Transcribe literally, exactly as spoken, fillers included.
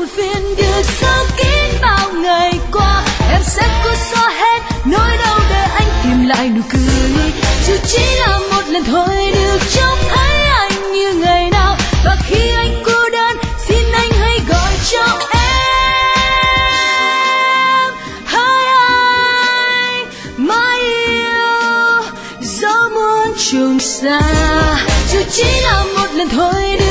phiền được sao kín bao ngày qua. Em sẽ cố xóa hết nỗi đau để anh tìm lại nụ cười, dù chỉ là một lần thôi được trông thấy anh như ngày nào. Và khi anh cô đơn xin anh hãy gọi cho em. Hỡi anh mãi yêu dẫu muốn trùng xa, dù chỉ là một lần thôi.